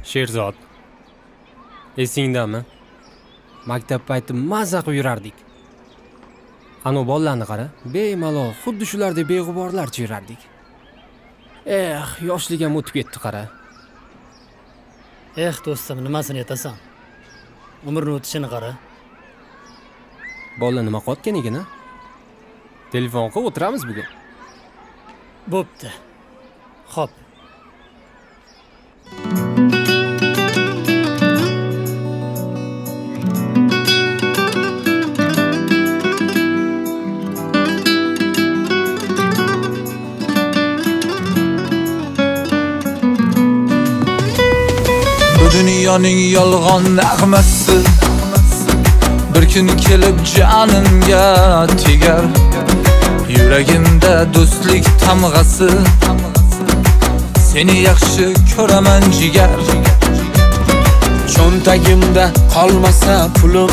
Sherzod. Esingdami? Maktab payti mazza qilib yurardik. Ana bolalarni qara, bemalol xuddi shulardek beg'uborlarcha yurardik. Yoshligim o'tib ketdi qara. Do'stim, nimasini aytasan? Umrning o'tishini qara. Bola nima qotgan ekan-a? Telefon qilib o'tiramiz bugun. Bo'pti. Xo'p. Dunyoning yolg'on nag'masi bir kun kelib jonimga tegar. Yuragimda do'stlik tamg'asi, seni yaxshi ko'raman jigar. Cho'ntagimda qolmasa pulim,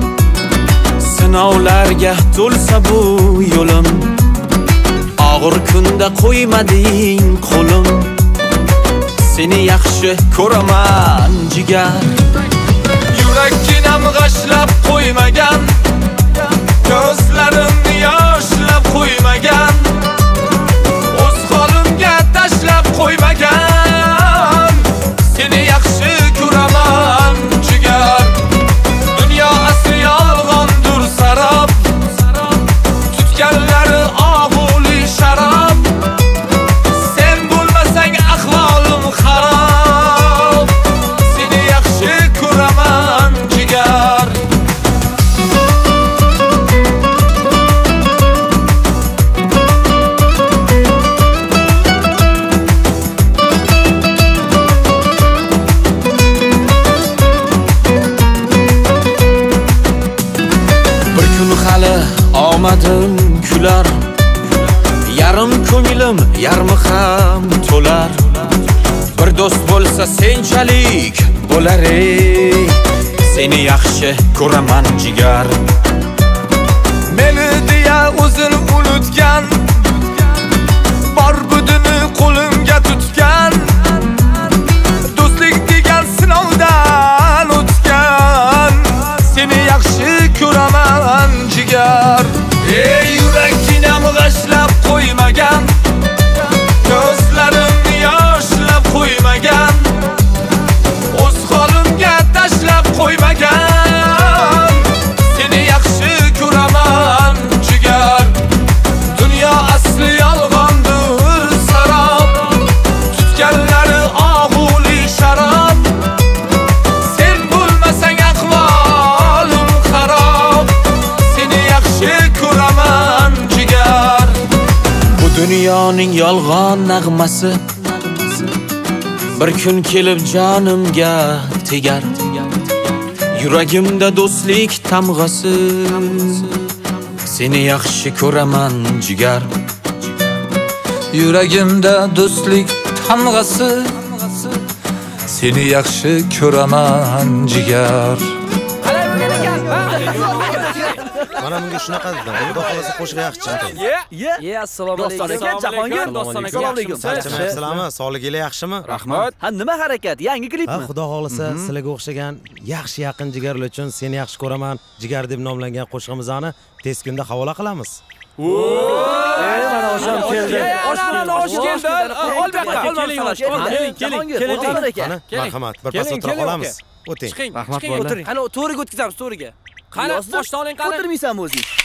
sinovlarga to'lsa bu yo'lim. Og'ir kunda qo'ymading qo'lim, seni yaxshi ko'raman jigar. Yuraginam g'ashlab qo'ymagan, ko'zlarimni yoshlab qo'ymagan, o'z holimga tashlab qo'ymagan, seni yaxshi ko'raman jigar. Dunyo asli yolg'ondir sarob, tutganlari og'uli sharob. Sen bo'lmasang ahvolim xarob, seni yaxshi ko'raman jigar. Bir kun hali omadim kular, yarim ko'nglim yarmi ham to'lar. Bir do'st bo'lsa senchalik bo'lar ey, seni yaxshi ko'raman jigar. Meni deya o'zini unutgan, bor budini qo'limga tutgan, do'stlik degan sinovdan o'tgan, seni yaxshi ko'raman jigar. Ey yuraginam g'ashlab qo'ymagan, ko'zlarimni yoshlab qo'ymagan, o'z holimga tashlab qo'ymagan, seni yaxshi ko'raman jigar. Dunyo asli yolg'ondir sarob, tutganlari og'uli sharob. Sen bo'lmasang ahvolim xarob, seni yaxshi ko'raman jigar. Bu dunyoning yolg'on nag'masi bir kun kelib jonimga tegar. Yuragimda do'stlik tamg'asi, seni yaxshi ko'raman jigar. Yuragimda do'stlik tamg'asi, seni yaxshi ko'raman jigar. Mana bunga shunaqa dedim. Xudo xolasa qo'shiq yaxshi chiqadi. Assalomu alaykum. Jahongir, assalomu alaykum. Salomlar, sog'ligingiz yaxshimi? Rahmat. Ha, nima harakat? Yangi klipmi? Xudo xolasa sizlarga o'xshagan yaxshi yaqin jigarlar uchun seni yaxshi ko'raman jigar deb nomlangan qo'shig'imizni tez kunda havola qilamiz. Mana osham keldi. Osh keldi. Ol bu yoqqa. Keling. Marhamat, bir pas o'tira qolamiz. O'ting. Chiqing, o'tiring. Qani to'riga o'tkazamiz, to'riga. Qani boshdan oling, qani. O'tirmaysanmi o'zing?